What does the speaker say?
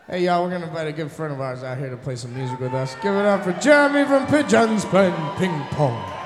Hey, y'all, we're going to invite a good friend of ours out here to play some music with us. Give it up for Jeremy from Pigeons playing ping pong.